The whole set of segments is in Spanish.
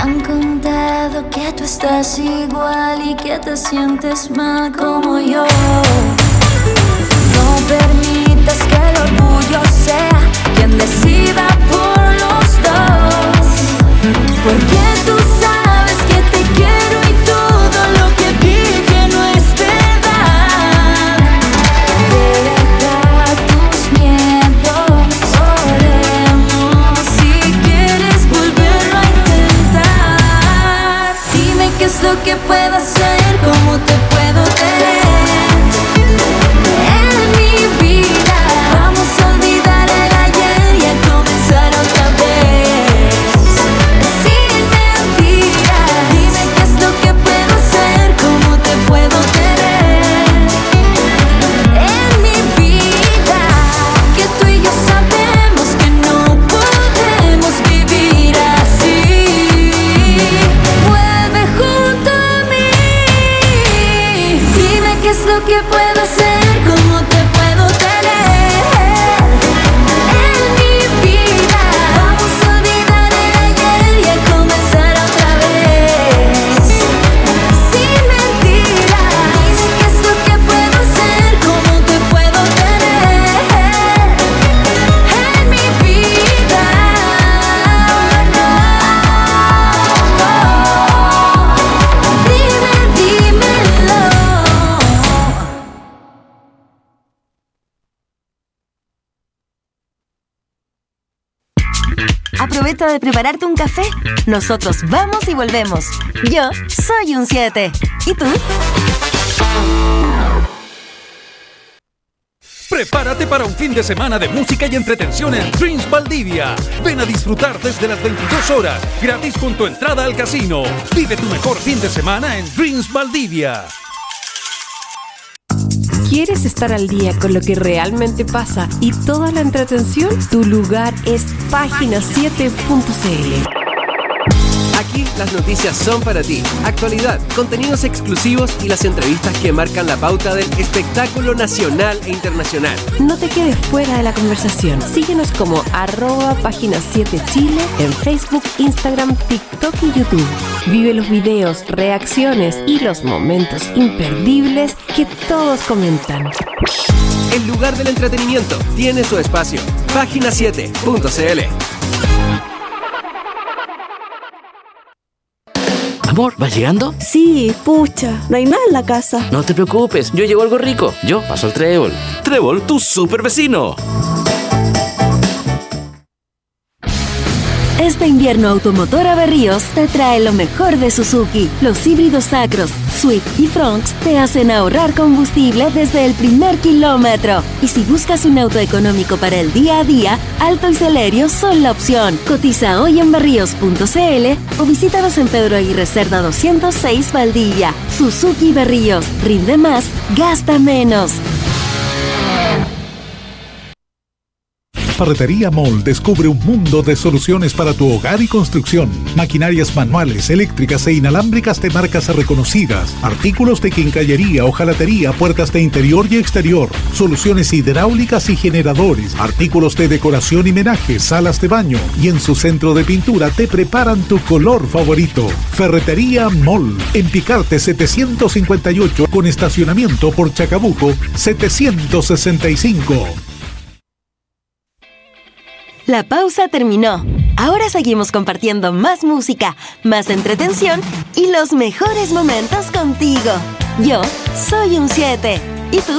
han contado que tú estás igual y que te sientes mal como yo. No permitas que el orgullo sea quien decida por los dos, porque tú sabes que te quiero y todo lo que dije no es verdad. Deja tus miedos, oremos si quieres volverlo a intentar. Dime qué es lo que puedo hacer, cómo te puedo querer. En mi vida vamos a olvidar el ayer y a comenzar otra vez. Sin mentiras, dime qué es lo que puedo hacer, cómo te puedo querer. En mi vida, que tú y yo sabemos que no podemos vivir así. Vuelve junto a mí. Dime qué es lo que puedo hacer, cómo te puedo tener. En mi vida vamos a olvidar el ayer y a comenzar otra vez. Sin mentiras, qué es lo que puedo hacer, cómo te puedo tener. En mi vida, dímelo. Aprovecha de prepararte un café. Nosotros vamos y volvemos. Yo soy un 7. ¿Y tú? Prepárate para un fin de semana de música y entretención en Dreams Valdivia. Ven a disfrutar desde las 22 horas, gratis con tu entrada al casino. Vive tu mejor fin de semana en Dreams Valdivia. ¿Quieres estar al día con lo que realmente pasa y toda la entretención? Tu lugar es página7.cl. Aquí las noticias son para ti. Actualidad, contenidos exclusivos y las entrevistas que marcan la pauta del espectáculo nacional e internacional. No te quedes fuera de la conversación. Síguenos como @página7chile en Facebook, Instagram, TikTok y YouTube. Vive los videos, reacciones y los momentos imperdibles que todos comentan. El lugar del entretenimiento tiene su espacio. Página7.cl. Amor, ¿vas llegando? Sí, pucha, no hay más en la casa. No te preocupes, yo llevo algo rico. Yo paso al Trébol. Trébol, tu super vecino. Este invierno Automotora Berríos te trae lo mejor de Suzuki. Los híbridos Sacros, Swift y Fronx te hacen ahorrar combustible desde el primer kilómetro. Y si buscas un auto económico para el día a día, Alto y Celerio son la opción. Cotiza hoy en berríos.cl o visítanos en Pedro Aguirre Cerda 206 Valdivia. Suzuki Berríos, rinde más, gasta menos. Ferretería Mall descubre un mundo de soluciones para tu hogar y construcción. Maquinarias manuales, eléctricas e inalámbricas de marcas reconocidas. Artículos de quincallería, hojalatería, puertas de interior y exterior. Soluciones hidráulicas y generadores. Artículos de decoración y menaje, salas de baño. Y en su centro de pintura te preparan tu color favorito. Ferretería Mall. En Picarte 758 con estacionamiento por Chacabuco 765. La pausa terminó. Ahora seguimos compartiendo más música, más entretención y los mejores momentos contigo. Yo soy un 7. ¿Y tú?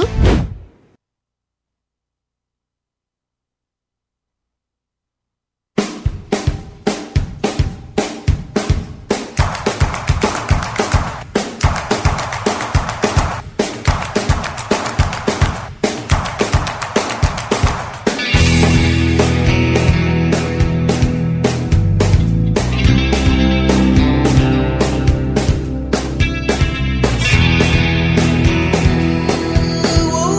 Whoa.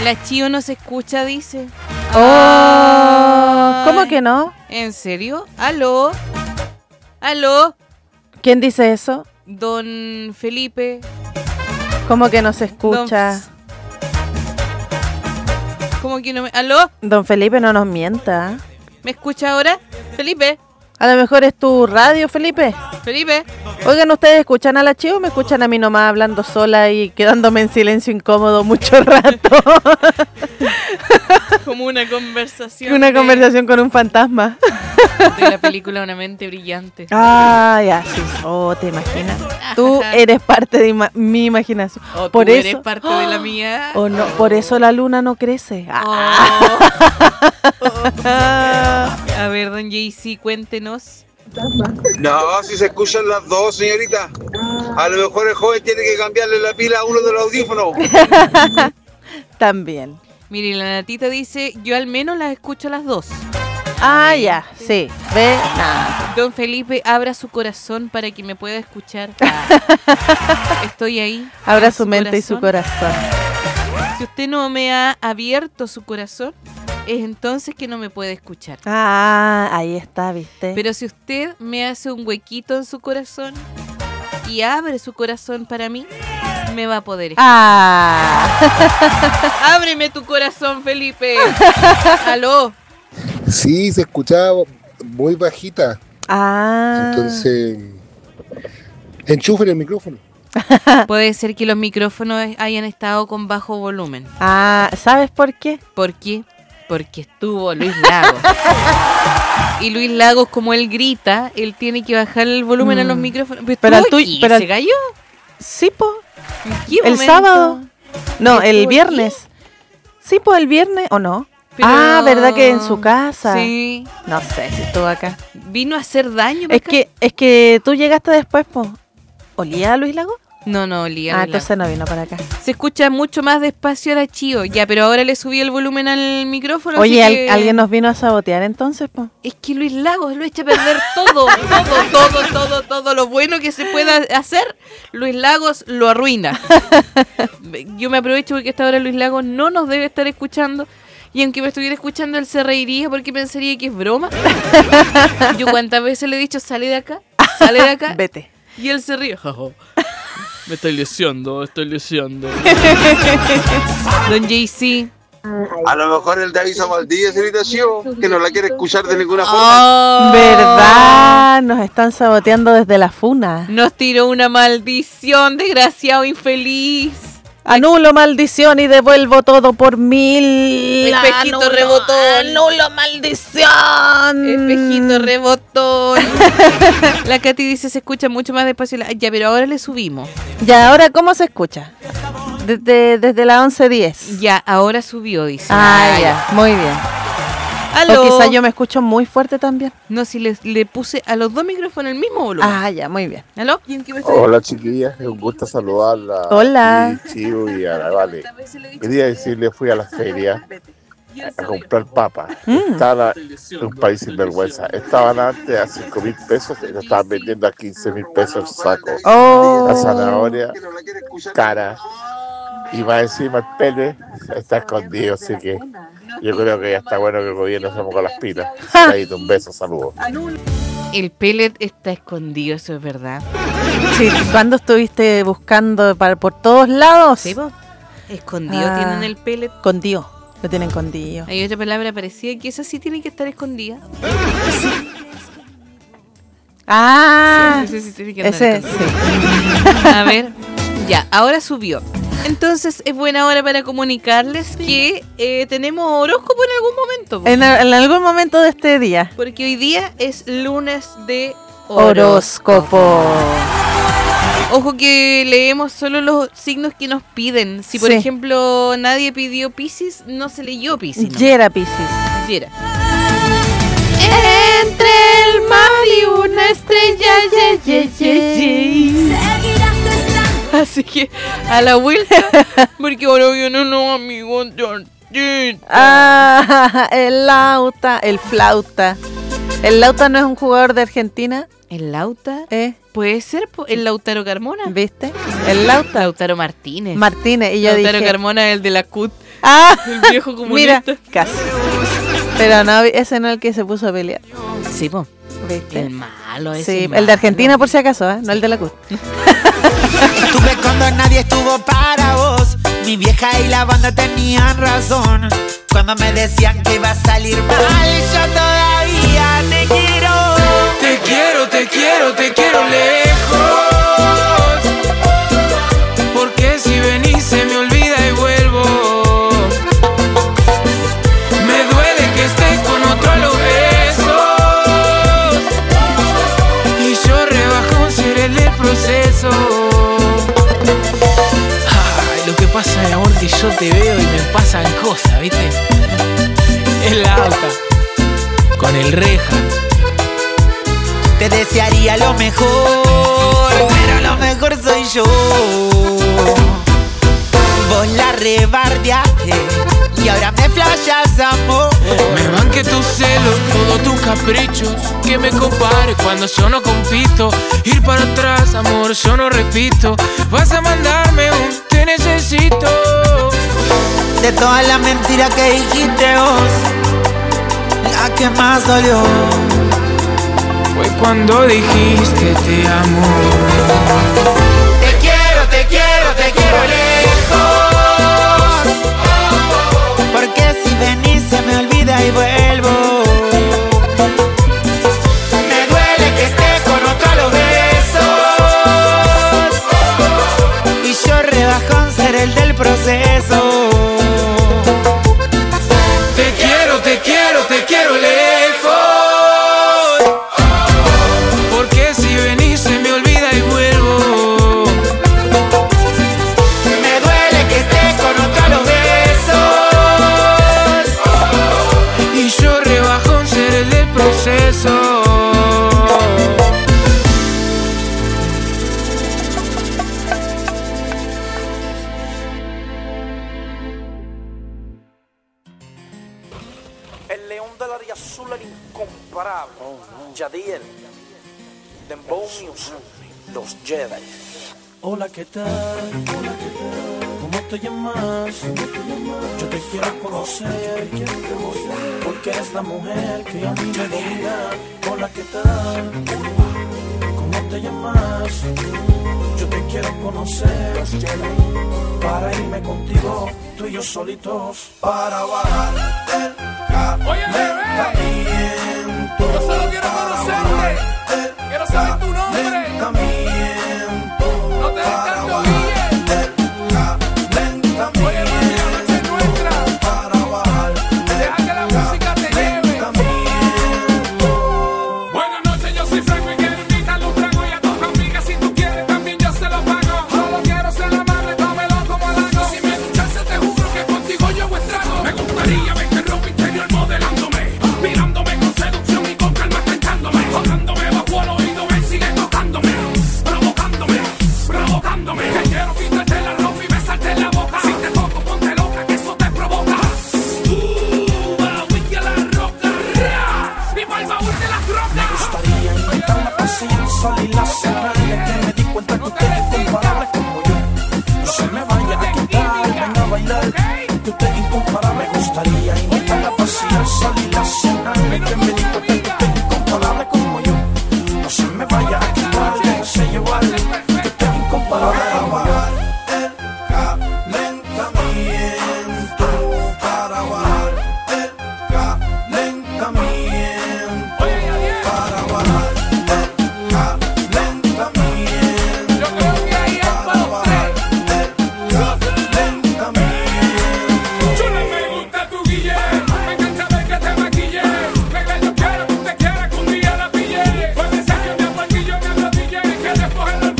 La Chío no se escucha, dice. Oh, ¿cómo que no? ¿En serio? ¿Aló? ¿Aló? ¿Quién dice eso? Don Felipe. ¿Cómo que no se escucha? ¿Cómo que no me...? ¿Aló? Don Felipe, no nos mienta. ¿Me escucha ahora? Felipe. A lo mejor es tu radio, Felipe. Felipe. Oigan, ¿ustedes escuchan a la Chío o me escuchan a mí nomás hablando sola y quedándome en silencio incómodo mucho rato? Como una conversación. Una conversación con un fantasma. De la película Una mente brillante. Ah, ya, sí. Oh, ¿te imaginas? Tú eres parte de mi imaginación. O por tú eso, eres parte de la mía. O no, por eso la luna no crece. A ver, don JC, cuéntenos. No, si se escuchan las dos, señorita. A lo mejor el joven tiene que cambiarle la pila a uno de los audífonos. También. Mire, la Natita dice, yo al menos las escucho las dos. Ah, ya, sí. Ve, nada. Don Felipe, abra su corazón para que me pueda escuchar. Estoy ahí. Abra su mente y su corazón. Si usted no me ha abierto su corazón, es entonces que no me puede escuchar. Ah, ahí está, ¿viste? Pero si usted me hace un huequito en su corazón y abre su corazón para mí, me va a poder escuchar. Ábreme tu corazón, Felipe. Aló. Sí, se escuchaba muy bajita. Entonces, enchufen el micrófono. Puede ser que los micrófonos hayan estado con bajo volumen. ¿Sabes por qué? ¿Por qué? Porque estuvo Luis Lagos. Y Luis Lagos, como él grita, él tiene que bajar el volumen a los micrófonos. Pero ¿Se cayó? Sí, po. ¿En qué el momento? sábado. No, el viernes. Aquí? Sí, po, el viernes, ¿o no? Pero... ¿verdad que en su casa? Sí. No sé si estuvo acá. ¿Vino a hacer daño? Es que tú llegaste después, po. ¿Olía a Luis Lagos? No olía. Entonces no vino para acá. Se escucha mucho más despacio a la Chío. Ya, pero ahora le subí el volumen al micrófono. Oye, así que... ¿alguien nos vino a sabotear entonces, po? Es que Luis Lagos lo echa a perder todo lo bueno que se pueda hacer. Luis Lagos lo arruina. Yo me aprovecho porque hasta ahora Luis Lagos no nos debe estar escuchando. Y aunque me estuviera escuchando, él se reiría porque pensaría que es broma. Yo cuántas veces le he dicho, sale de acá. Vete. Y él se ríe. Me estoy lesionando. Don JC. A lo mejor el David Valdivia, señorita Chío, que no la quiere escuchar de ninguna forma. ¿Verdad? Nos están saboteando desde la funa. Nos tiró una maldición, desgraciado infeliz. Anulo maldición y devuelvo todo por 1000. Espejito rebotón. Anulo maldición. Espejito rebotón. La Katy dice se escucha mucho más despacio. Ya, pero ahora le subimos. Ya, ahora ¿cómo se escucha? Desde la 11:10. Ya, ahora subió, dice. Ya, muy bien. ¿Aló? O quizá yo me escucho muy fuerte también. No, si le puse a los dos micrófonos el mismo volumen. Ya, muy bien. ¿Aló? Hola, chiquillas, es un gusto saludarla. Hola. Chío y a la Vale. Quería decirle, fui a la feria a comprar papas. Estaba en un país sin vergüenza. Estaban antes a 5,000 pesos y lo estaban vendiendo a 15,000 pesos el saco. La zanahoria, cara. Y más encima el pene está escondido, así que yo creo que ya está bueno que el gobierno se ponga las pilas. Ahí, un beso, saludos. El pellet está escondido, eso es verdad. Sí, ¿cuándo estuviste buscando por todos lados? Sí, vos. Escondido tienen el pellet. Escondido, lo tienen escondido. Hay otra palabra parecida que esa sí tiene que estar escondida. Sí, tiene que estar escondida. A ver, ya, ahora subió. Entonces es buena hora para comunicarles que tenemos horóscopo en algún momento. En algún momento de este día. Porque hoy día es lunes de horóscopo. Ojo que leemos solo los signos que nos piden. Si por ejemplo nadie pidió Piscis, no se leyó Piscis. ¿No? Yera Piscis. Yera. Entre el mar y una estrella. Así que a la vuelta, porque ahora viene un amigo. El Lauta, el Flauta. ¿El Lauta no es un jugador de Argentina? ¿El Lauta? Puede ser el Lautaro Carmona. ¿Viste? El Lauta. Lautaro Martínez. Y yo Lautaro dije, Carmona, el de la CUT. El viejo comunista. Mira, casi. Pero no, ese no es el que se puso a pelear. Sí, po. ¿Viste? El malo ese. Sí, malo. el de Argentina por si acaso, ¿eh? No el de la CUT. Estuve cuando nadie estuvo para vos. Mi vieja y la banda tenían razón. Cuando me decían que iba a salir mal, yo todavía te quiero. Te quiero, te quiero, te quiero lejos. Porque si venís se me olvida y vuelvo. Me duele que estés con otro a los besos. Y yo rebajo ser el del proceso. Ay, lo que pasa, mi amor, que yo te veo y me pasan cosas, ¿viste? En la auta, con el reja. Te desearía lo mejor, pero lo mejor soy yo. Vos la rebardeaste y ahora me flashas, amor. Me van que tus celos, todos tus caprichos. Que me compares cuando yo no compito. Ir para atrás, amor, yo no repito. Vas a mandarme un te necesito. De todas las mentiras que dijiste vos, la que más dolió fue cuando dijiste te amo. Te quiero, te quiero, te quiero lejos. Porque si venís se me olvida y vuelvo. Me duele que estés con otro a los besos. Y yo rebajo en ser el del proceso. Te quiero, te quiero, te quiero lejos. Porque si venís se me olvida y vuelvo. Me duele que estés con otro a los besos. Y yo rebajo en ser el del proceso. El león del área azul, el incomparable. Yadiel, Dembow Music, los Jedi. Hola, ¿qué tal? ¿Cómo te llamas? Yo te quiero conocer, porque eres la mujer que a mí me domina. Hola, ¿qué tal? ¿Cómo te llamas? Yo te quiero conocer, para irme contigo, tú y yo solitos, para bajar el calentamiento. Yo solo quiero conocerte, quiero saber tu nombre. No te des tanto guille. Oye, mami, la noche es nuestra. Deja que la música te lleve. Buenas noches, yo soy Franco y quiero invitarle un trago y a tus amigas. Si tú quieres también yo se lo pago. Solo quiero ser amable, tómelo como halago. Si me escuchase te juro que contigo yo hago estrago. Me gustaría verte en ropa interior modelándome, mirándome con seducción y con calma tentándome, tocándome bajo el oído, me sigue tocándome, provocándome. Que quiero quitarte la ropa y besarte en la boca. Si te toco ponte loca, que eso te provoca. Baúl de la roca, y para el baúl de la droga. Me gustaría inventar la paciencia y la cena, ya que me di cuenta que usted es incomparable como yo. No se me vaya a quitar, venga a bailar, que usted es incomparable. Me gustaría inventar la paciencia y la cena, ya que me di cuenta que usted es incomparable como yo. No se me vaya a quitar, déjese llevar, que usted es incomparable como yo. El calentamiento, para bajar el calentamiento, para bajar el calentamiento. Yo creo que ahí es para bajar el calentamiento. Chula, me gusta tu guille, me encanta ver que te maquille. Negra, yo quiero que usted quiera que un día la pille. Puede ser que me apaquille, me arrodille, que después en el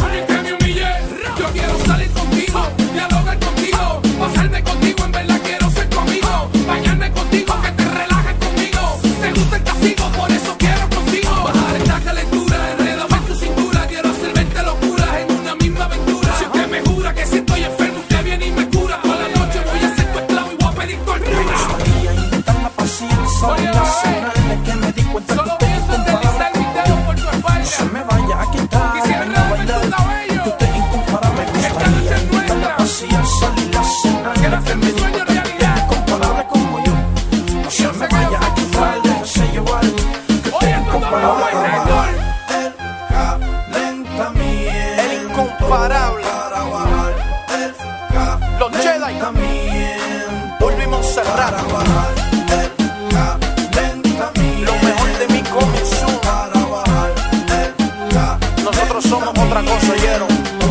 cosa, oyeron.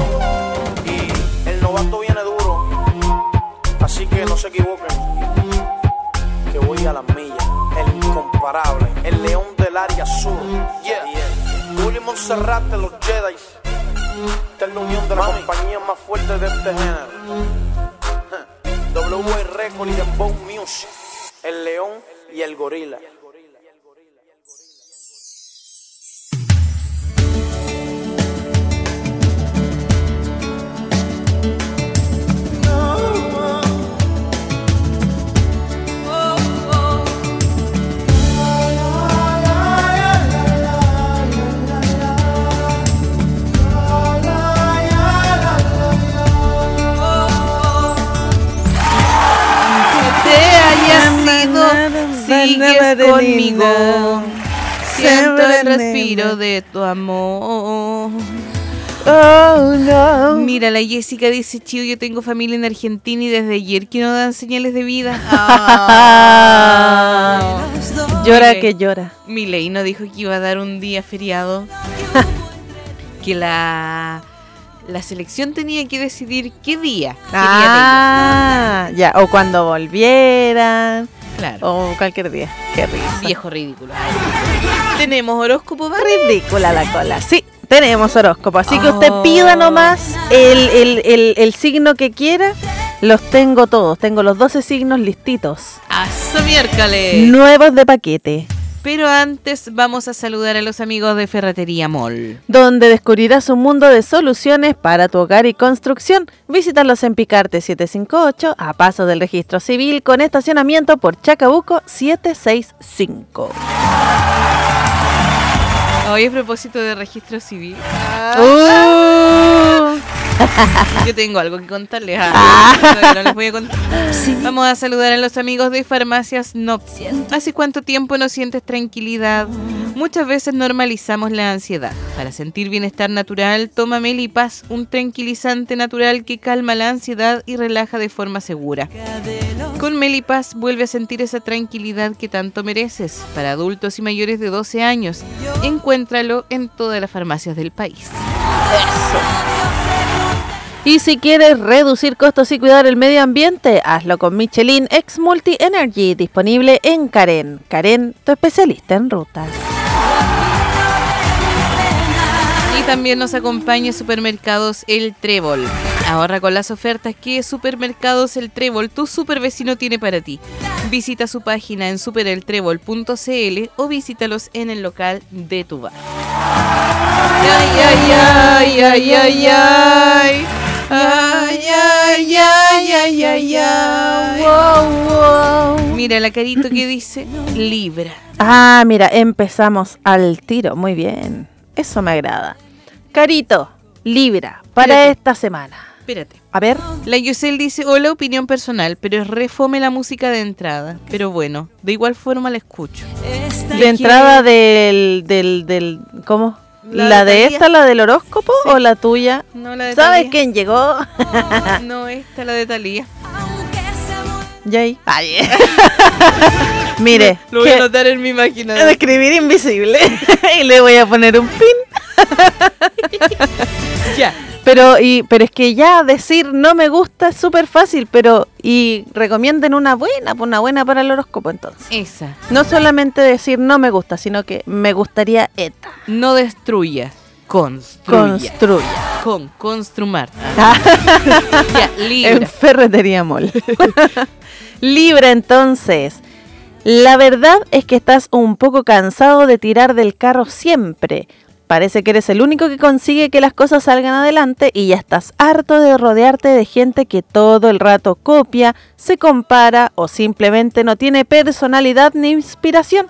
Y el novato viene duro, así que no se equivoquen, que voy a las millas. El incomparable, el león del área sur. Willy Monserrate, los Jedi. Esta es la unión de la compañía más fuerte de este género. WA Record y Dembow Music. El león y el gorila. Sigues conmigo, siento el respiro de tu amor. Oh, no. Mira, la Jessica dice: Chío, yo tengo familia en Argentina y desde ayer que no dan señales de vida. Llora que llora. Milei no dijo que iba a dar un día feriado, que la selección tenía que decidir qué día quería ya, o cuando volvieran. Claro. O cualquier día. Qué risa. Viejo ridículo. ¿Tenemos horóscopo, ¿vale? Ridícula la cola. Sí, tenemos horóscopo. Así que usted pida nomás el signo que quiera. Los tengo todos. Tengo los 12 signos listitos. ¡Hasta miércoles! Nuevos de paquete. Pero antes vamos a saludar a los amigos de Ferretería Mall, donde descubrirás un mundo de soluciones para tu hogar y construcción. Visítalos en Picarte 758, a paso del registro civil, con estacionamiento por Chacabuco 765. Hoy a propósito de registro civil, yo tengo algo que contarles. No les voy a contar. Vamos a saludar a los amigos de Farmacias Nop. ¿Hace cuánto tiempo no sientes tranquilidad? Muchas veces normalizamos la ansiedad. Para sentir bienestar natural, toma Melipaz, un tranquilizante natural que calma la ansiedad y relaja de forma segura. Con Melipaz vuelve a sentir esa tranquilidad que tanto mereces. Para adultos y mayores de 12 años, encuéntralo en todas las farmacias del país. Eso. Y si quieres reducir costos y cuidar el medio ambiente, hazlo con Michelin X Multi Energy, disponible en Karen. Karen, tu especialista en rutas. Y también nos acompaña Supermercados El Trébol. Ahorra con las ofertas que Supermercados El Trébol, tu super vecino, tiene para ti. Visita su página en supereltrébol.cl o visítalos en el local de tu bar. ¡Ay, ay, ay, ay, ay, ay! Ay, ay, ay, ay, ay, ay. Wow, wow. Mira la carito que dice Libra. Ah, mira, empezamos al tiro. Muy bien. Eso me agrada. Carito, Libra, para esta semana. Espérate. A ver. La Yusel dice: hola, opinión personal, pero es re fome la música de entrada. Pero bueno, de igual forma la escucho. De entrada del ¿cómo? ¿La de esta, la del horóscopo, sí, o la tuya? No, la de ¿Sabes Thalía. quién llegó? No, esta, la de Thalía. Jay. Mire. Lo voy a anotar en mi máquina. De escribir invisible. Y le voy a poner un pin. Ya. Pero es que ya decir no me gusta es súper fácil, y recomienden una buena para el horóscopo entonces. Esa. No solamente decir no me gusta, sino que me gustaría esta. No destruya, construya. Con Construmar. Ya, Libra. En Ferretería Mall. Libra, entonces. La verdad es que estás un poco cansado de tirar del carro siempre. Parece que eres el único que consigue que las cosas salgan adelante y ya estás harto de rodearte de gente que todo el rato copia, se compara o simplemente no tiene personalidad ni inspiración.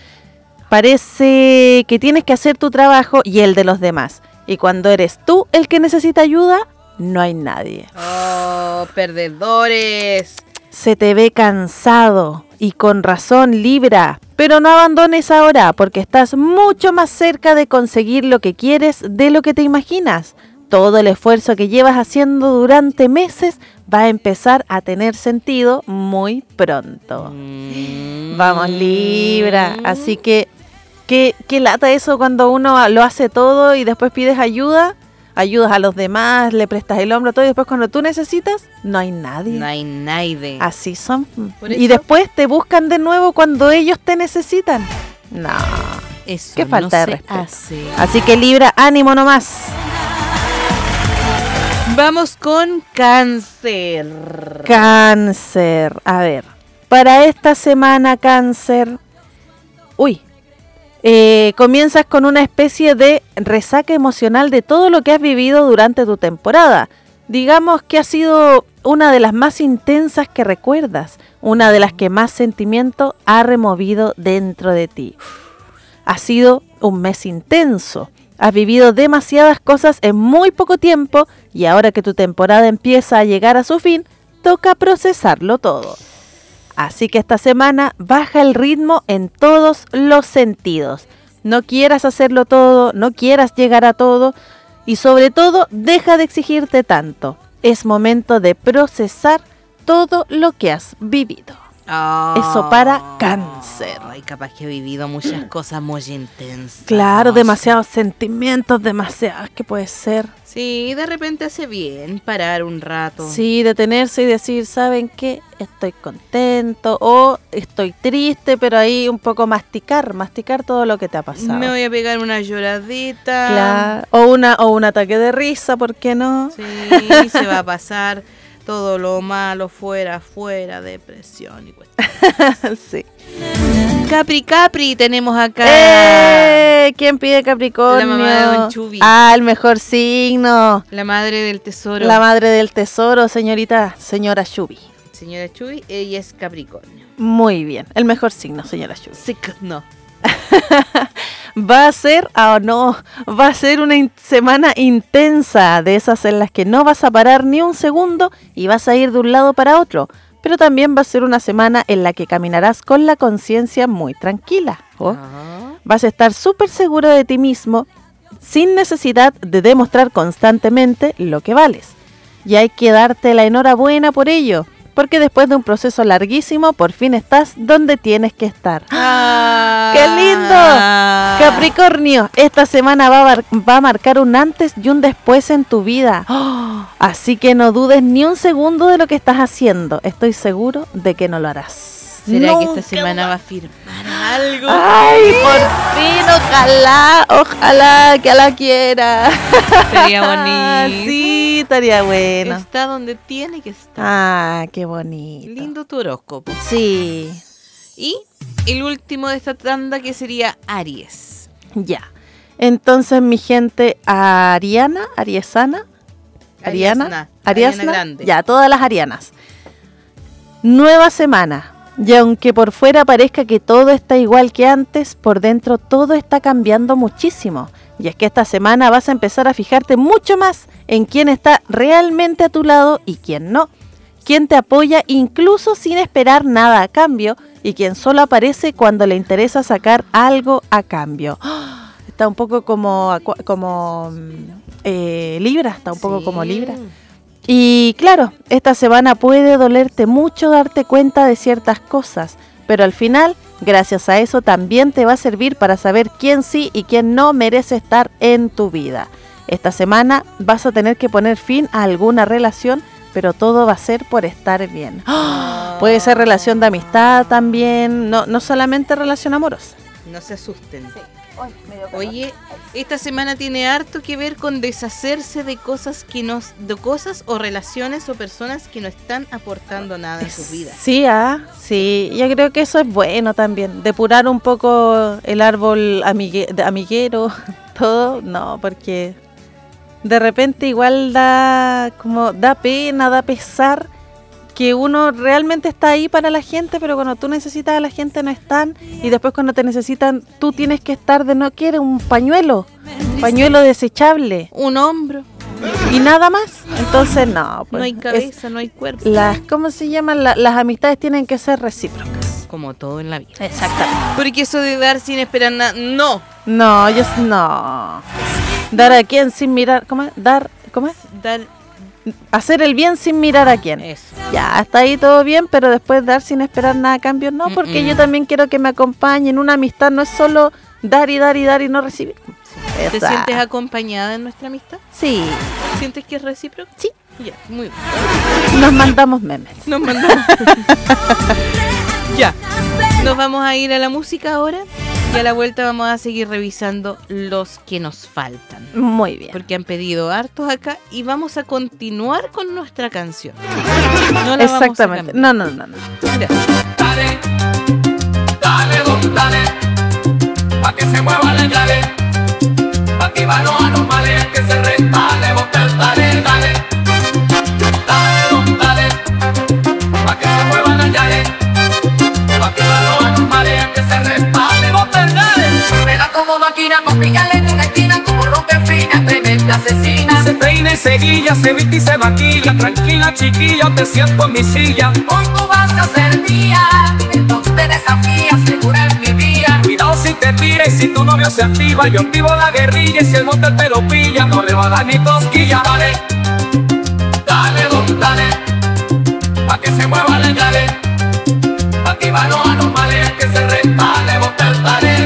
Parece que tienes que hacer tu trabajo y el de los demás. Y cuando eres tú el que necesita ayuda, no hay nadie. Oh, perdedores. Se te ve cansado y con razón, Libra. Pero no abandones ahora porque estás mucho más cerca de conseguir lo que quieres de lo que te imaginas. Todo el esfuerzo que llevas haciendo durante meses va a empezar a tener sentido muy pronto. Vamos, Libra. Así que, ¿qué lata eso cuando uno lo hace todo y después pides ayuda? ayudas a los demás, le prestas el hombro, todo, y después cuando tú necesitas, no hay nadie. No hay nadie. Así son. Por Y eso- después te buscan de nuevo cuando ellos te necesitan. No. Eso Qué falta no de se respeto. hace. Así que Libra, ánimo nomás. Vamos con Cáncer. Cáncer. A ver, para esta semana, Cáncer. Comienzas con una especie de resaca emocional de todo lo que has vivido durante tu temporada. Digamos que ha sido una de las más intensas que recuerdas, una de las que más sentimiento ha removido dentro de ti. Ha sido un mes intenso. Has vivido demasiadas cosas en muy poco tiempo y ahora que tu temporada empieza a llegar a su fin, toca procesarlo todo. Así que esta semana baja el ritmo en todos los sentidos. No quieras hacerlo todo, no quieras llegar a todo y sobre todo deja de exigirte tanto. Es momento de procesar todo lo que has vivido. Eso para Cáncer. Ay, capaz que he vivido muchas cosas muy intensas. Claro, demasiados sentimientos, demasiados que puede ser. Sí, de repente hace bien parar un rato. Sí, detenerse y decir, ¿saben qué? Estoy contento o estoy triste, pero ahí un poco masticar todo lo que te ha pasado. Me voy a pegar una lloradita. Claro. O un ataque de risa, ¿por qué no? Sí, se va a pasar todo lo malo fuera, depresión y cuestiones. Sí. Capri, tenemos acá. ¿Quién pide Capricornio? La mamá de Don Chubi. Ah, el mejor signo. La madre del tesoro. La madre del tesoro, señora Chubi. Señora Chubi, ella es Capricornio. Muy bien, el mejor signo, señora Chubi. No. Va a ser una semana intensa, de esas en las que no vas a parar ni un segundo y vas a ir de un lado para otro. Pero también va a ser una semana en la que caminarás con la conciencia muy tranquila. Vas a estar súper seguro de ti mismo, sin necesidad de demostrar constantemente lo que vales. Y hay que darte la enhorabuena por ello, porque después de un proceso larguísimo, por fin estás donde tienes que estar. ¡Qué lindo! Capricornio, esta semana va a marcar un antes y un después en tu vida. Así que no dudes ni un segundo de lo que estás haciendo. Estoy seguro de que no lo harás. ¿Será que esta semana va a firmar algo? ¡Ay, por fin! Ojalá que la quiera. Sería bonito. Sí, estaría bueno. Está donde tiene que estar. Ah, qué bonito. Lindo tu horóscopo. Sí. Y el último de esta tanda, que sería Aries. Ya. Entonces, mi gente, Ariana Grande. Ya, todas las arianas. Nueva semana. Y aunque por fuera parezca que todo está igual que antes, por dentro todo está cambiando muchísimo. Y es que esta semana vas a empezar a fijarte mucho más en quién está realmente a tu lado y quién no. Quién te apoya incluso sin esperar nada a cambio y quién solo aparece cuando le interesa sacar algo a cambio. Está un poco como Libra, está un poco como Libra. Y claro, esta semana puede dolerte mucho darte cuenta de ciertas cosas, pero al final, gracias a eso, también te va a servir para saber quién sí y quién no merece estar en tu vida. Esta semana vas a tener que poner fin a alguna relación, pero todo va a ser por estar bien. Puede ser relación de amistad también, no solamente relación amorosa. No se asusten. Oye, esta semana tiene harto que ver con deshacerse de cosas o relaciones o personas que no están aportando nada en sus vidas. Sí, yo creo que eso es bueno también, depurar un poco el árbol amiguero, todo, no, porque de repente igual da pena, da pesar que uno realmente está ahí para la gente, pero cuando tú necesitas a la gente no están, y después cuando te necesitan tú tienes que estar de no quiere un pañuelo desechable, un hombro y nada más. Entonces no, pues, no hay cabeza, no hay cuerpo. ¿Cómo se llaman? Las amistades tienen que ser recíprocas. Como todo en la vida. Exactamente. Porque eso de dar sin esperar nada, no. No. Dar a quién sin mirar, ¿cómo es? Dar hacer el bien sin mirar a quién. Eso. Ya, hasta ahí todo bien, pero después dar sin esperar nada a cambio, no, porque yo también quiero que me acompañen. Una amistad no es solo dar y no recibir. ¿Te Exacto. sientes acompañada en nuestra amistad? Sí. ¿Sientes que es recíproco? Sí. Ya, muy bien. Nos mandamos memes. Nos mandamos. Ya. Nos vamos a ir a la música ahora. Y a la vuelta vamos a seguir revisando los que nos faltan. Muy bien. Porque han pedido hartos acá y vamos a continuar con nuestra canción. No la Exactamente. Vamos a cambiar. No. Mira. Dale, dale, pa' que se mueva la llave, pa' activar los anormales, que se respalde, botar, dale, pa' que se mueva la llave, pa' activar los anormales, que se respalde, botar, dale. Pega como máquina, pa' pillarle en una esquina, como rompe fina, tremenda asesina. Se peina y se guilla, se viste y se maquilla, tranquila chiquilla, te siento en mi silla. Hoy tú vas a ser mía, entonces te desafía, segura en mi vida. Cuidado si te tira y si tu novio se activa, yo activo la guerrilla y si el monte te lo pilla, no le va a dar ni cosquilla. Dale, dale, pa' que se mueva la llave, pa' activar los anormales, que se respalde, botar, dale,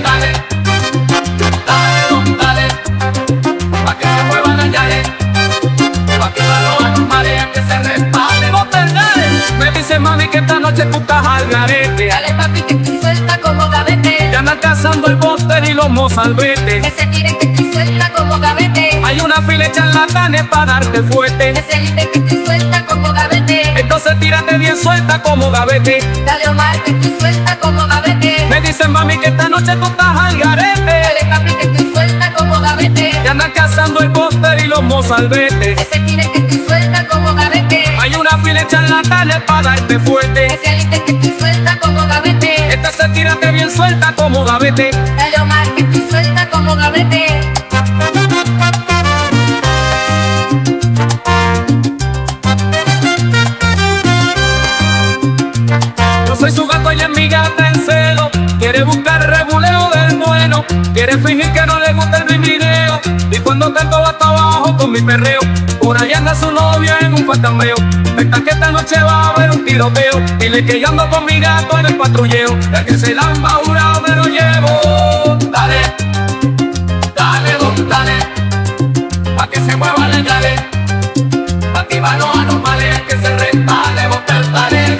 pa' que se mueva la llave, pa' activar los anormales, que se respalde, botar, dale. Me dice mami que esta noche tú estás al garete. Dale papi que estoy suelta como gavete. Ya andan cazando el póster y los mozalbetes. Que se tiren que estoy suelta como gavete. Hay una fila de charlatanes para darte fuerte. Que se dice que estoy suelta como gavete. Entonces tírate bien suelta como gavete. Dale Omar que estoy suelta como gavete. Me dicen mami que esta noche tú estás al garete. Dale papi que estoy suelta como gavete. Ya andan cazando el póster y los mozalbetes. Que se tiren que estoy suelta como gavete. Hay una fila de charlatanes para darte fuerte. Que se dice que estoy suelta como gavete. Entonces tírate bien suelta como gavete. Dale Omar que estoy suelta como gavete. Yo soy su gato y es mi gata en celo. Quiere buscar rebuleo del bueno. Quiere fingir que no le gusta el video. Y cuando canto va hasta abajo con mi perreo. Por ahí anda su novia en un fantameo. Esta que esta noche va a haber un tiroteo. Dile que yo ando con mi gato en el patrulleo. Ya que se la han bajurado me lo llevo. Dale, pa' que se mueva la llave, pa' activar los anormales, que se respalde, botar, dale,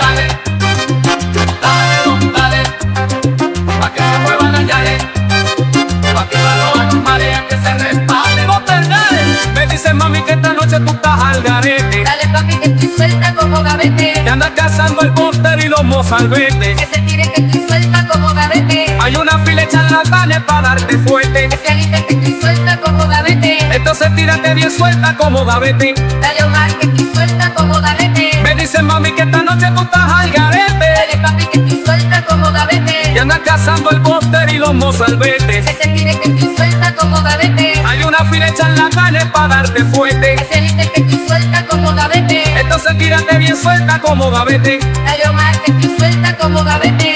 pa' que se mueva la llave, pa' activar los anormales, que se respalde, botar, dale. Me dice mami que esta noche tú estás al garete. Dale papi que estoy suelta como gavete. Te andas cazando el póster y los mozalbetes. Que se tire que estoy suelta como gavete. Hay una fila de charlatanes para darte fuerte. Que se aliste que estoy suelta como gavete. Entonces tírate bien suelta como gavete. Dale Omar que estoy suelta como gavete. Me dicen mami que esta noche tú estás al garete. Dale papi que estoy suelta como gavete. Y andan cazando el póster y los mozalbetes. Que se tire que estoy suelta como gavete. Hay una fila de charlatanes para darte fuerte. Que se dice que estoy suelta como gavete. Entonces tírate bien suelta como gavete. Dale Omar que estoy suelta como gavete.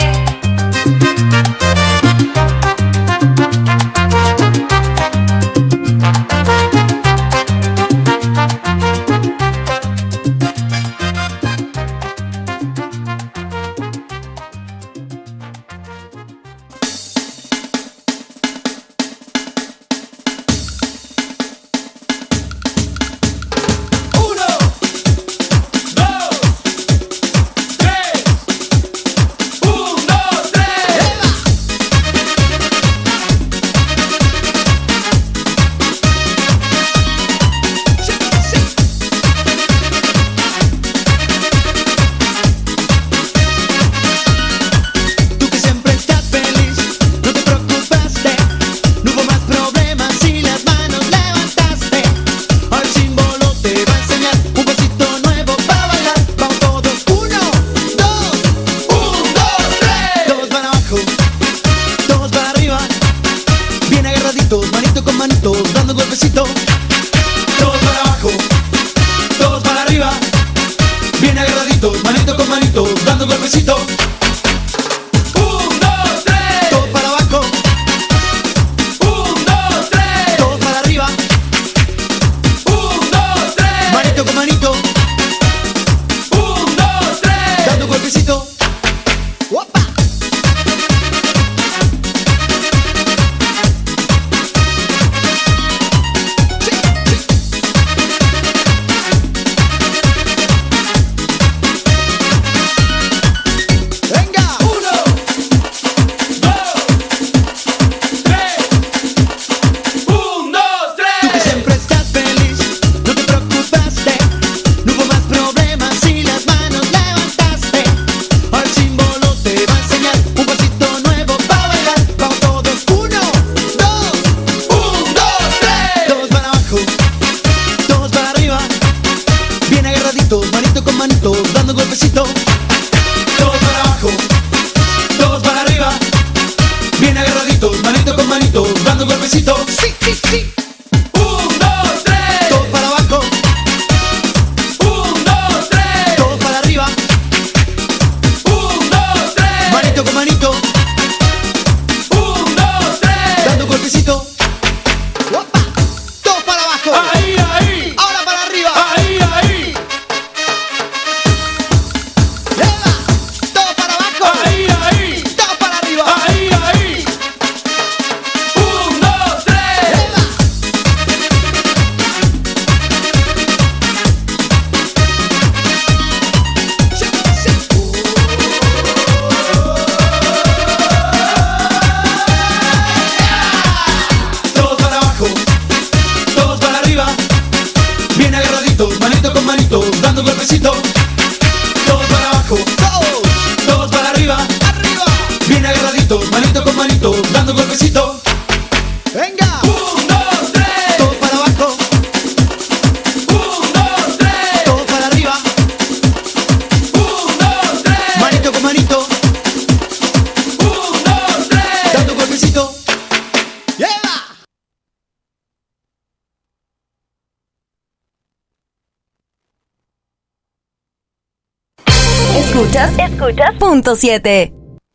arriba, bien agarradito, manito con manito, dando un golpecito. Todos para abajo, todos para arriba, arriba, bien agarradito, manito con manito, dando un golpecito. Venga. 1, 2, 3. Todos para abajo. 1, 2, 3. Todos para arriba. 1, 2, 3. Manito con manito. 1, 2, 3. Dando un golpecito. ¡Lleva! Escuchas punto 7.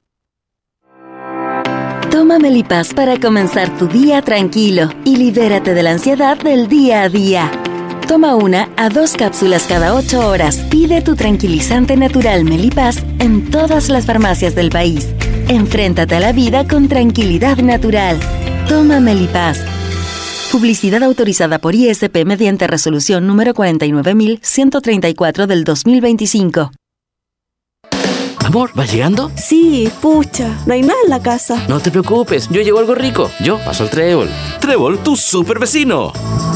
Toma Melipaz para comenzar tu día tranquilo y libérate de la ansiedad del día a día. Toma 1 a 2 cápsulas cada 8 horas. Pide tu tranquilizante natural Melipaz en todas las farmacias del país. Enfréntate a la vida con tranquilidad natural. Toma Melipaz. Publicidad autorizada por ISP mediante resolución número 49134 del 2025. Amor, ¿vas llegando? Sí, pucha, no hay nada en la casa. No te preocupes, yo llevo algo rico. Yo paso el Trébol. Trébol, tu super vecino.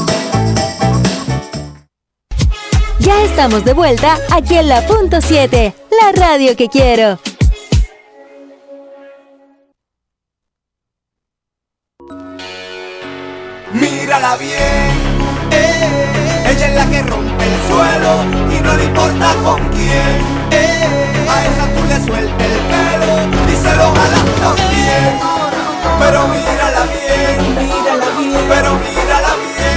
Ya estamos de vuelta aquí en la punto 7, la radio que quiero. Mírala bien, ella es la que rompe el suelo y no le importa con quién. A esa tú le sueltas el pelo y se lo jalas también. Pero mírala bien, pero mírala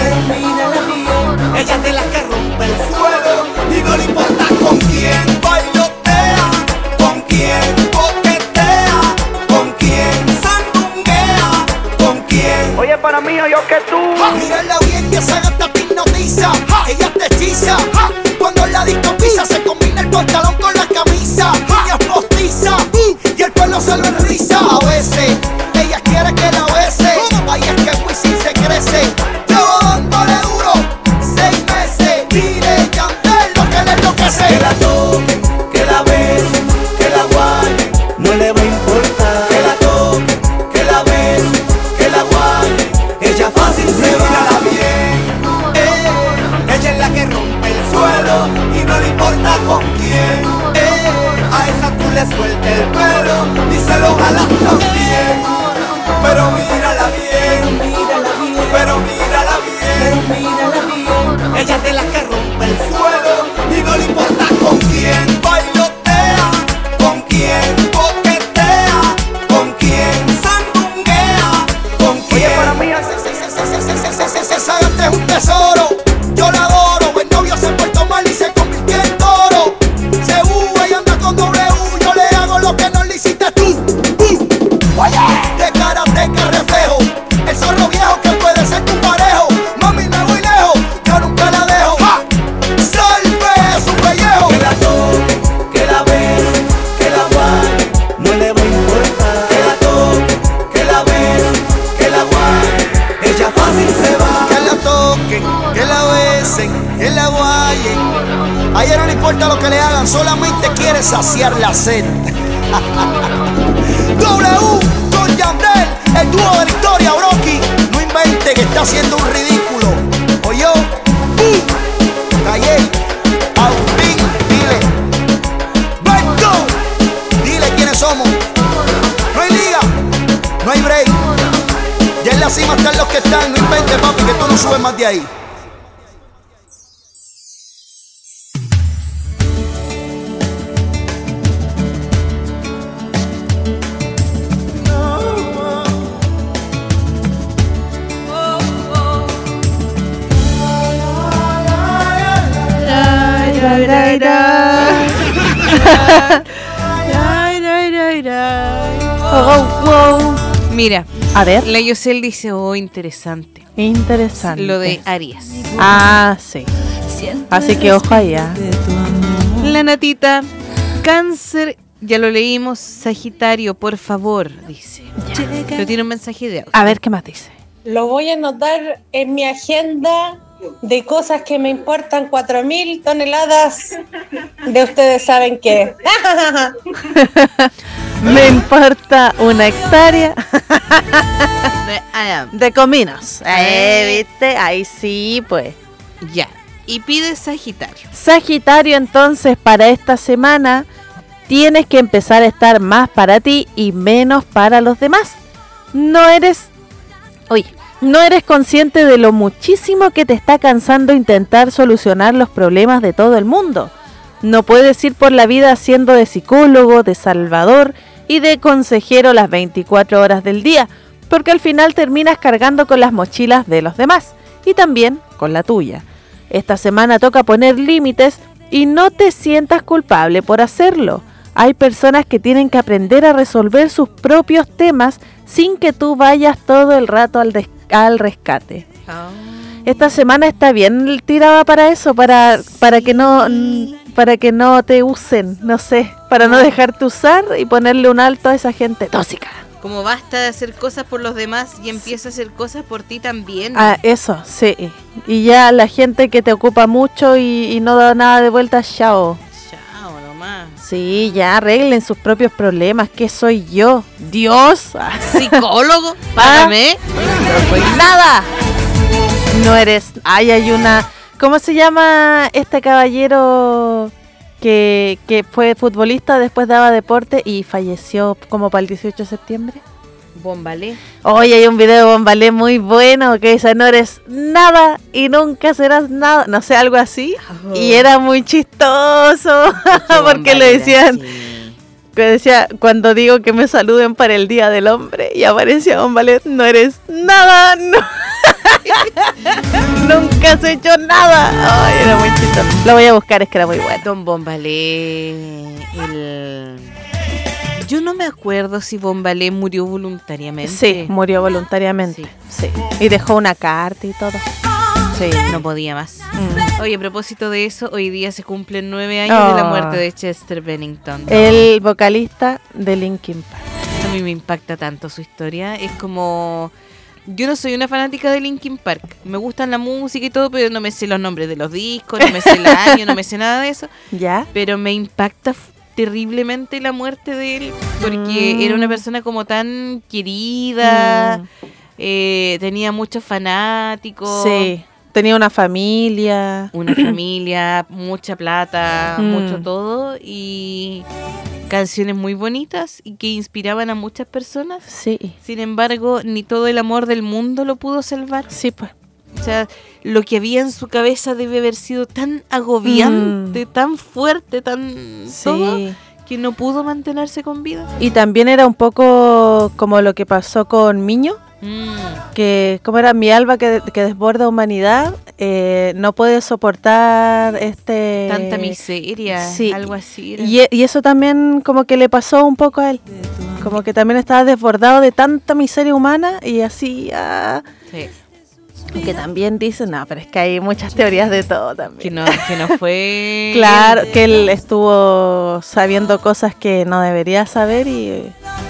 bien. Ella es de las que rompe el suelo y no le importa con quién. Bailotea, con quién coquetea, con quién sandunguea, con quién. Oye, para mí o yo que tú. Mírala bien que esa gata te hipnotiza, ella te hechiza. Cuando la disco pisa se combina el pantalón con la camisa. Ella es postiza y el pelo se lo enriza. A veces ella quiere que la bese, ahí es que Wisin se crece. Llevo dándole duro 6 meses. Dile Yandel lo que le enloquece. Que la toquen, que la besen, que la guayen, no le va a importar. Que la toquen, que la besen, que la guayen, ella fácil se va. Mírala bien, ella es la que rompe el suelo y no le importa con quién. A esa tú le sueltas el pelo y se lo jalas también. Pero mírala bien, pero mírala bien. Ella es de las que rompe el suelo y no le importa con quién. Bailotea, con quién coquetea, con quién sandunguea, con quién. Oye, para mí esa gata es un tesoro, yo la adoro. El novio se portó mal y se convirtió en toro. Se uva y anda con W, yo le hago lo que no le hiciste tú. De karateca reflejo, el zorro viejo que puede ser tu parejo. Mami, me voy lejos, yo nunca la dejo. Salve su pellejo. Que la toque, que la bese, que la guaye, no le va a importar. Que la toque, que la bese, que la guaye, ella fácil se va. Que la toquen, que la besen, que la guayen. A ella no le importa lo que le hagan, solamente quiere saciar la sed. W con Yandel, el dúo de la historia, Brocky. No invente que está haciendo un ridículo. Oye, Calle, Agustín, dile. Beto, dile quiénes somos. No hay liga, no hay break. Ya en la cima están los que están. No invente, papi, que tú no subes más de ahí. Mira, a ver. La Yosel dice, oh, interesante. Interesante. Lo de Aries. Ah, sí. Así que ojo allá. La Natita, Cáncer, ya lo leímos. Sagitario, por favor, dice. Pero tiene un mensaje de audio. A ver qué más dice. Lo voy a anotar en mi agenda de cosas que me importan. 4.000 toneladas de ustedes saben qué. Me importa una hectárea de cominos. ¿Viste? Ahí sí, pues. Ya. Y pide Sagitario. Sagitario, entonces, para esta semana tienes que empezar a estar más para ti y menos para los demás. No eres consciente de lo muchísimo que te está cansando intentar solucionar los problemas de todo el mundo. No puedes ir por la vida siendo de psicólogo, de salvador y de consejero las 24 horas del día, porque al final terminas cargando con las mochilas de los demás y también con la tuya. Esta semana toca poner límites y no te sientas culpable por hacerlo. Hay personas que tienen que aprender a resolver sus propios temas sin que tú vayas todo el rato al rescate. Esta semana está bien tirada para eso, para que no te usen, no sé, para no dejarte usar y ponerle un alto a esa gente tóxica. Como basta de hacer cosas por los demás y empieza a hacer cosas por ti también. Eso, sí. Y ya la gente que te ocupa mucho y no da nada de vuelta, chao. Chao, nomás. Sí, ya arreglen sus propios problemas. ¿Qué soy yo? ¿Dios? ¿Psicólogo? Págame. No soy nada. No eres... hay una... ¿Cómo se llama este caballero que fue futbolista, después daba deporte y falleció como para el 18 de septiembre? Bombalé. Oye, hay un video de Bombalé muy bueno que dice: no eres nada y nunca serás nada. No sé, algo así. Oh. Y era muy chistoso porque le decían... Que decía, cuando digo que me saluden para el Día del Hombre, y aparecía Bombalé: no eres nada, no. Nunca has hecho nada. Ay, era muy chistoso. Lo voy a buscar, es que era muy bueno. Don Bombalé, yo no me acuerdo si Bombalé murió voluntariamente. Sí, murió voluntariamente. Sí. Y dejó una carta y todo. Sí, no podía más. Oye, a propósito de eso, hoy día se cumplen 9 años de la muerte de Chester Bennington. El vocalista de Linkin Park. A mí me impacta tanto su historia. Es como... Yo no soy una fanática de Linkin Park. Me gustan la música y todo, pero no me sé los nombres de los discos, no me sé el año, no me sé nada de eso. ¿Ya? Pero me impacta terriblemente la muerte de él, porque era una persona como tan querida, tenía muchos fanáticos. Sí. Tenía una familia. Mucha plata, mucho todo, y canciones muy bonitas y que inspiraban a muchas personas. Sí. Sin embargo, ni todo el amor del mundo lo pudo salvar. Sí, pues. O sea, lo que había en su cabeza debe haber sido tan agobiante, tan fuerte, tan todo, que no pudo mantenerse con vida. Y también era un poco como lo que pasó con Miño. Que como era mi alma que desborda humanidad, no puede soportar tanta miseria, algo así era. Y eso también como que le pasó un poco a él, como que también estaba desbordado de tanta miseria humana y así que también dicen, no, pero es que hay muchas teorías de todo también, que no fue claro, que él estuvo sabiendo cosas que no debería saber y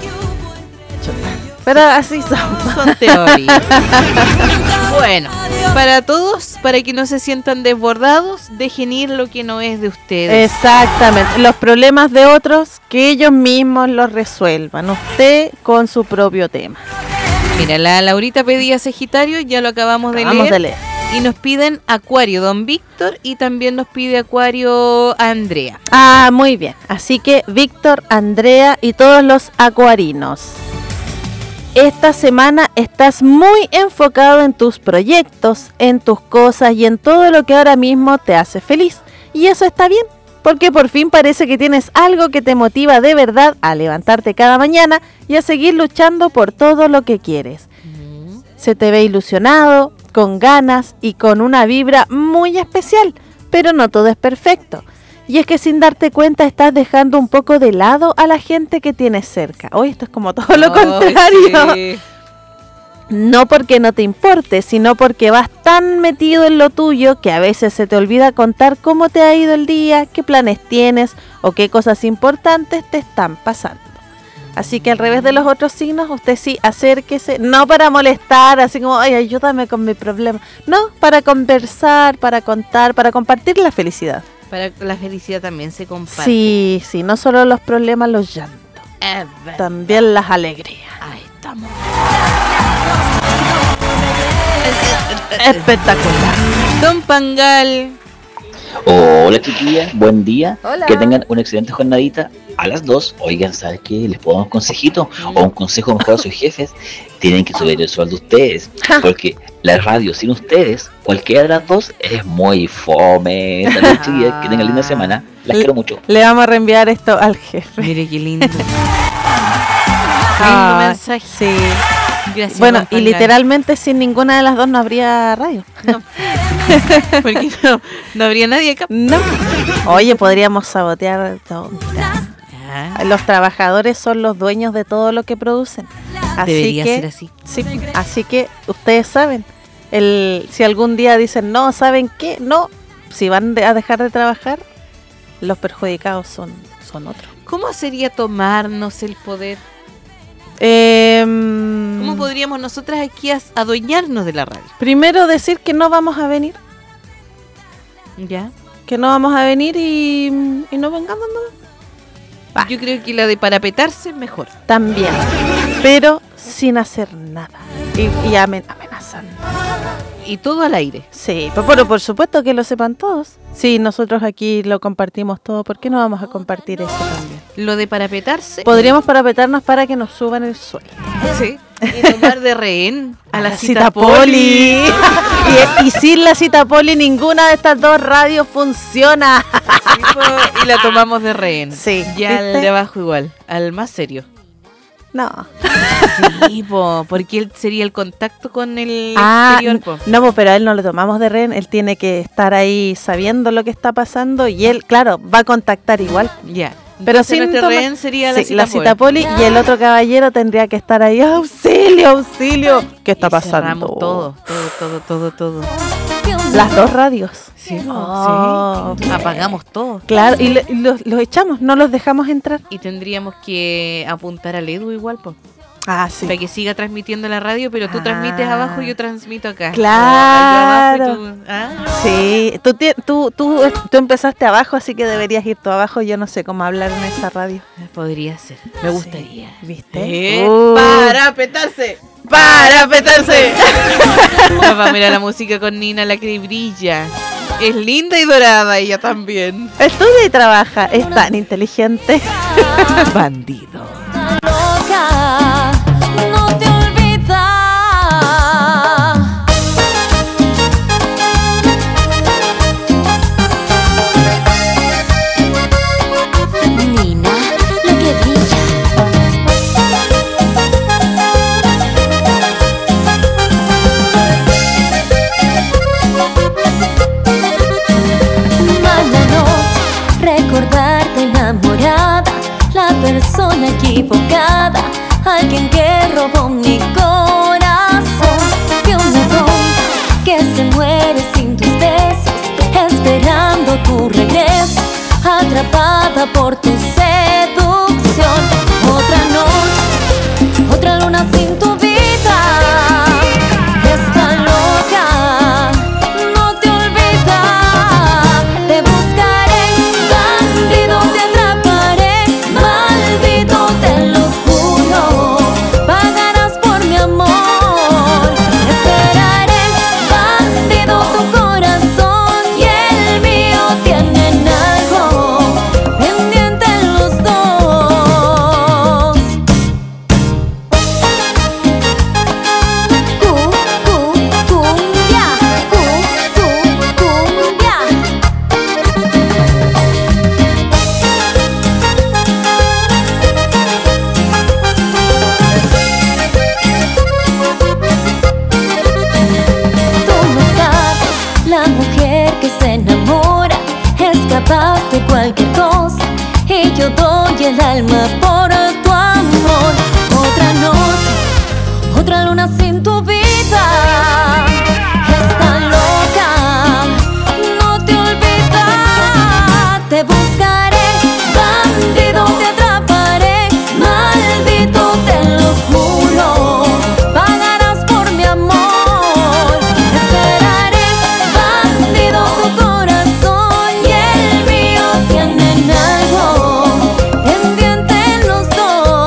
pero así son teorías. Bueno, para todos, para que no se sientan desbordados, dejen ir lo que no es de ustedes. Exactamente, los problemas de otros, que ellos mismos los resuelvan, usted con su propio tema. Mira, la Laurita pedía Sagitario, ya lo acabamos de leer. Y nos piden Acuario, don Víctor, y también nos pide Acuario Andrea. Ah, muy bien, así que Víctor, Andrea y todos los acuarinos. Esta semana estás muy enfocado en tus proyectos, en tus cosas y en todo lo que ahora mismo te hace feliz. Y eso está bien, porque por fin parece que tienes algo que te motiva de verdad a levantarte cada mañana y a seguir luchando por todo lo que quieres. Se te ve ilusionado, con ganas y con una vibra muy especial, pero no todo es perfecto. Y es que sin darte cuenta estás dejando un poco de lado a la gente que tienes cerca. Hoy esto es como todo lo contrario. Sí. No porque no te importe, sino porque vas tan metido en lo tuyo que a veces se te olvida contar cómo te ha ido el día, qué planes tienes o qué cosas importantes te están pasando. Así que al revés de los otros signos, usted sí acérquese, no para molestar, así como, ay, ayúdame con mi problema. No, para conversar, para contar, para compartir la felicidad. Para la felicidad también se comparte. Sí, no solo los problemas, los llantos. también las alegrías. Ahí estamos. Espectacular. Don Pangal. Hola chiquillas, buen día. Hola. Que tengan una excelente jornadita. A las 2, oigan, ¿sabes qué? Les puedo dar un consejito o un consejo mejor a sus jefes. Tienen que subir el sueldo ustedes, porque la radio sin ustedes, cualquiera de las dos, es muy fome. También chiquillas, que tengan linda semana. Las quiero mucho. Le vamos a reenviar esto al jefe. Mire qué lindo. Lindo mensaje. Sí. Gracias. Bueno, don y Pangal. literalmente sin ninguna de las dos no habría radio. No. Porque no habría nadie acá. No. Oye, podríamos sabotear todo. Los trabajadores son los dueños de todo lo que producen. Debería ser así. Sí, así que ustedes saben, si algún día dicen, no, ¿saben qué? No, si van a dejar de trabajar, los perjudicados son otros. ¿Cómo sería tomarnos el poder? ¿Cómo podríamos nosotras aquí adueñarnos de la radio? Primero decir que no vamos a venir. Ya. Que no vamos a venir y no vengamos, ¿no? Yo creo que la de parapetarse es mejor. También. Pero sin hacer nada. Y amenazando. Y todo al aire. Sí, pero por supuesto que lo sepan todos. Sí, nosotros aquí lo compartimos todo. ¿Por qué no vamos a compartir eso también? Lo de parapetarse. Podríamos parapetarnos para que nos suban el sueldo. Sí. Y tomar de rehén a la cita poli. y sin la cita poli ninguna de estas dos radios funciona. Y la tomamos de rehén. Sí. Ya al de abajo igual, al más serio. No. Sí, porque él sería el contacto con el exterior. No, pero a él no lo tomamos de rehén. Él tiene que estar ahí sabiendo lo que está pasando y él, claro, va a contactar igual. Ya. Pero entonces sin nuestro rehén sería la cita poli y el otro caballero tendría que estar ahí, auxilio, auxilio. ¿Qué está pasando? Cerramos todo. Las dos radios. Sí, sí. Apagamos todo. Claro, y los echamos, no los dejamos entrar. Y tendríamos que apuntar al Edu igual, pues. Ah, sí. Para que siga transmitiendo la radio, pero tú transmites abajo y yo transmito acá. Claro. Sí, tú empezaste abajo, así que deberías ir tú abajo. Yo no sé cómo hablar en esa radio. Podría ser, me gustaría. ¿Viste? Para petarse. Para petarse. Nos vamos a mirar la música con Nina, la que brilla. Es linda y dorada ella también. Estudia y trabaja, es tan inteligente. Bandido. Loca, no te olvidas. Nina, la que brilla. Mala noche, recordarte enamorada, la persona equivocada, alguien que robó mi corazón. Que una tonta que se muere sin tus besos, esperando tu regreso, atrapada por tu seducción. Otra noche, otra luna sin tu vida. Está loca, no te olvidas. Te buscaré, bandido, te atraparé. Maldito, te lo juro, pagarás por mi amor. Esperaré, bandido, tu corazón y el mío tienen algo pendiente los dos. Cumbia, cumbia. Tú no sabes, la mujer que se enamora es capaz de cualquier cosa, y yo doy el alma por tu amor. Otra noche, otra luna sin tu vida. Está loca, no te olvidas. Te buscaré, bandido, te atraparé. Maldito, te lo juro, pagarás por mi amor. Esperaré, bandido, tu corazón y el mío tienen algo pendiente los dos.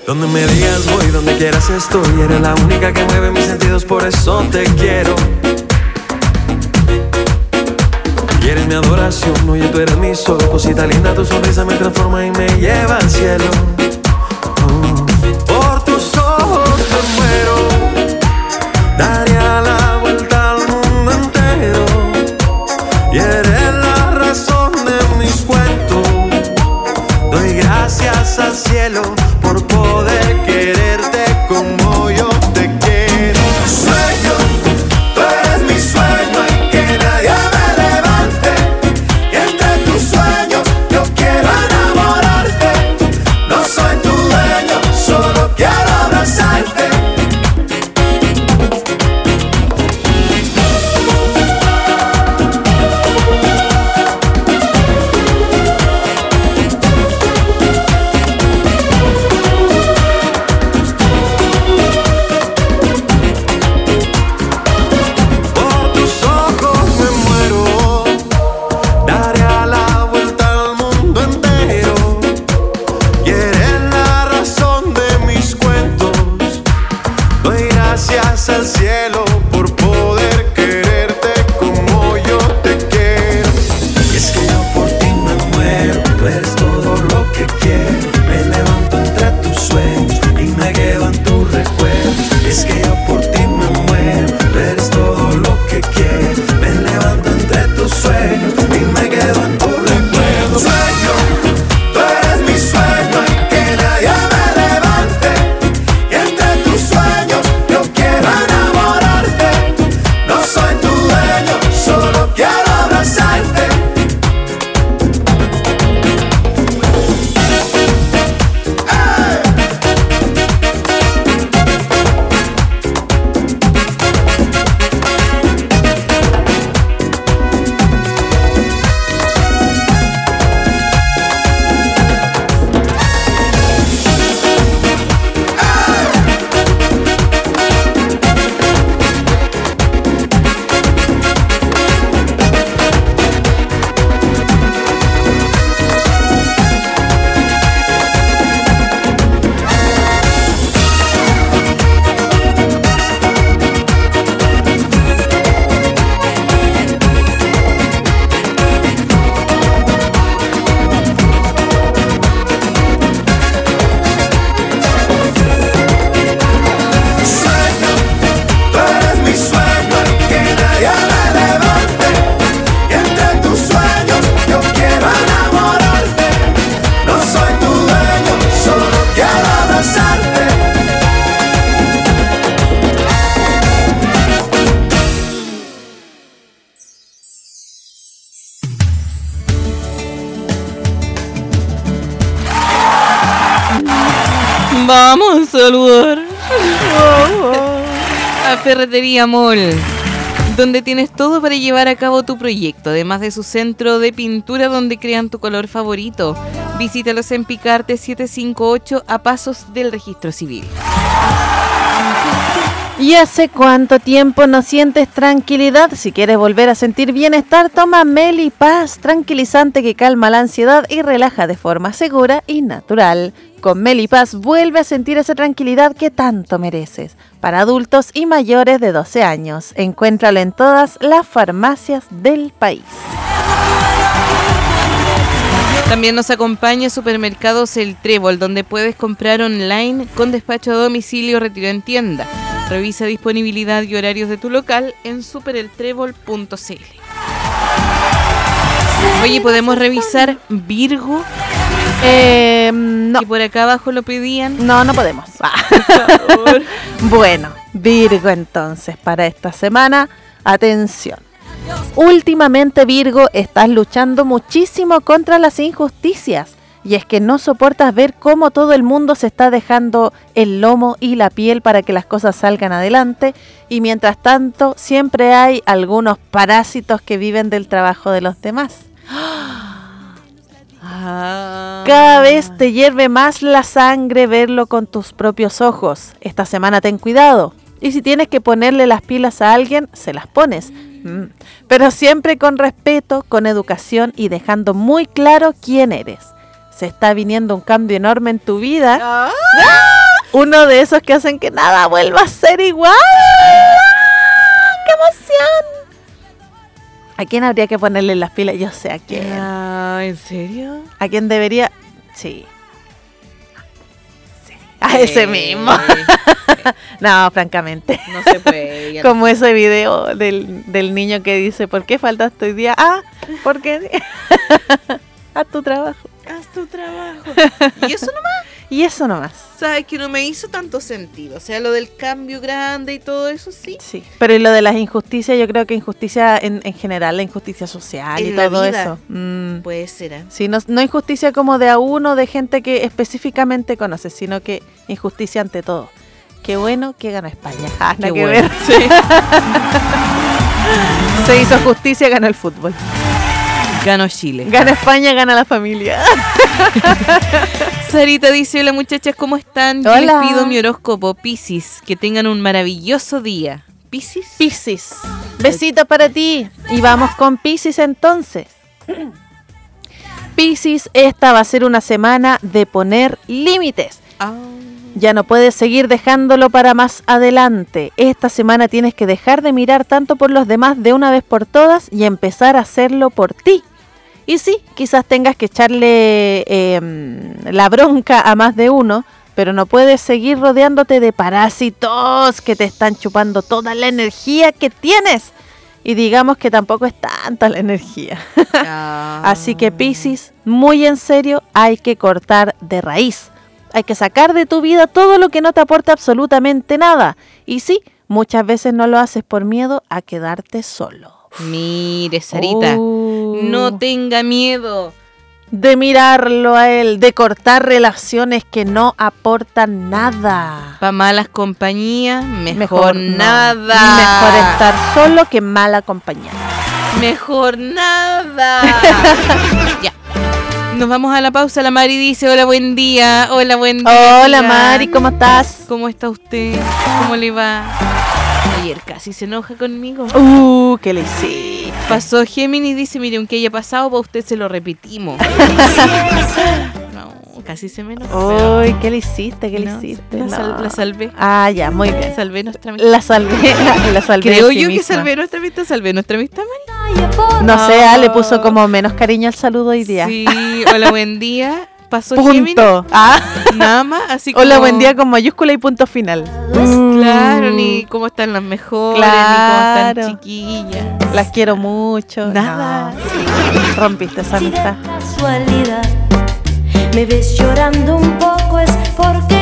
Donde me digas voy, donde quieras estoy. Eres la única que mueve mis sentidos, por eso te quiero. Y eres mi adoración, oye, tú eres mi sol. Cosita linda, tu sonrisa me transforma y me lleva al cielo. Por tus ojos me muero, daría la vuelta al mundo entero. Y eres la razón de mis cuentos. Doy gracias al cielo por poder quererte como yo te quiero. Sueño, tú eres mi sueño y que nadie me levante. Y entre tus sueños yo quiero enamorarte. No soy tu dueño, solo quiero abrazarte. Al cielo por poder quererte como yo te quiero. Y es que yo por ti me muero, tú eres todo lo que quiero. Me levanto entre tus sueños y me quedo en tus recuerdos. Y es que yo por ti me muero, tú eres todo lo que quiero. Me levanto entre tus sueños y me quedo en tus recuerdos. Sueño, tú eres mi sueño y que nadie me levante. Y entre tus sueños yo quiero enamorarte. No soy tu dueño, solo quiero abrazarte. Vamos a saludar a Ferretería Mall, donde tienes todo para llevar a cabo tu proyecto, además de su centro de pintura donde crean tu color favorito. Visítalos en Picarte 758 a pasos del Registro Civil. ¿Y hace cuánto tiempo no sientes tranquilidad? Si quieres volver a sentir bienestar, toma Melipaz, tranquilizante que calma la ansiedad y relaja de forma segura y natural. Con Melipaz vuelve a sentir esa tranquilidad que tanto mereces. Para adultos y mayores de 12 años. Encuéntralo en todas las farmacias del país. También nos acompaña Supermercados El Trébol, donde puedes comprar online con despacho a domicilio, retiro en tienda. Revisa disponibilidad y horarios de tu local en supereltrébol.cl. Oye, ¿podemos revisar Virgo? No. Y por acá abajo lo pedían. No podemos. Por favor. Bueno, Virgo entonces, para esta semana, atención. Últimamente, Virgo, estás luchando muchísimo contra las injusticias. Y es que no soportas ver cómo todo el mundo se está dejando el lomo y la piel para que las cosas salgan adelante. Y mientras tanto, siempre hay algunos parásitos que viven del trabajo de los demás. Cada vez te hierve más la sangre verlo con tus propios ojos. Esta semana ten cuidado. Y si tienes que ponerle las pilas a alguien, se las pones. Pero siempre con respeto, con educación y dejando muy claro quién eres. Se está viniendo un cambio enorme en tu vida. Uno de esos que hacen que nada vuelva a ser igual. ¡Qué emoción! ¿A quién habría que ponerle las pilas? Yo sé a quién. ¿En serio? ¿A quién debería? Sí. A ese mismo. No, francamente. No se puede. Como ese video del niño que dice, ¿por qué faltaste hoy día? Porque haz tu trabajo. Haz tu trabajo. ¿Y eso nomás? Y eso nomás. Sabes que no me hizo tanto sentido. O sea, lo del cambio grande y todo eso, sí. Sí. Pero y lo de las injusticias, yo creo que injusticia en general, la injusticia social y todo eso. Puede ser. Sí, no injusticia como de a uno, de gente que específicamente conoces, sino que injusticia ante todo. Qué bueno que ganó España. Nada que bueno. ver. Sí. Se hizo justicia, ganó el fútbol. Ganó Chile. Gana España, gana la familia. Sarita dice, hola muchachas, ¿cómo están? Yo Hola. les pido mi horóscopo Piscis, que tengan un maravilloso día. ¿Piscis? Piscis. Besito para ti. Y vamos con Piscis entonces. Piscis, esta va a ser una semana de poner límites. Ya no puedes seguir dejándolo para más adelante. Esta semana tienes que dejar de mirar tanto por los demás de una vez por todas y empezar a hacerlo por ti. Y sí, quizás tengas que echarle la bronca a más de uno, pero no puedes seguir rodeándote de parásitos que te están chupando toda la energía que tienes. Y digamos que tampoco es tanta la energía. Así que Piscis, muy en serio, hay que cortar de raíz. Hay que sacar de tu vida todo lo que no te aporta absolutamente nada. Y sí, muchas veces no lo haces por miedo a quedarte solo. Mire, Sarita, no tenga miedo de mirarlo a él, de cortar relaciones que no aportan nada. Para malas compañías, mejor nada. Mejor estar solo que mal acompañado. Mejor nada. Ya. Nos vamos a la pausa. La Mari dice, hola, buen día. Hola, buen día. Hola, Mari, ¿cómo estás? ¿Cómo está usted? ¿Cómo le va? Ayer casi se enoja conmigo. ¿Qué le hice? Pasó Géminis, dice, mire, aunque haya pasado, para usted se lo repetimos. No, casi se me enojó. Uy, ¿qué le hiciste? ¿Qué le hiciste? La salvé. Ah, ya, muy bien. Salvé nuestra amistad. La salvé. Creo sí yo misma. que salvé nuestra amistad, Mari. No sé, le puso como menos cariño al saludo hoy día. Sí, hola, buen día. Pasó punto. Géminis. Nada más, así como... Hola, buen día con mayúscula y punto final. Claro, ni cómo están las mejores, ni cómo están chiquillas. Las quiero mucho. Nada. No. Rompiste esa amistad. Casualidad, me ves llorando un poco es porque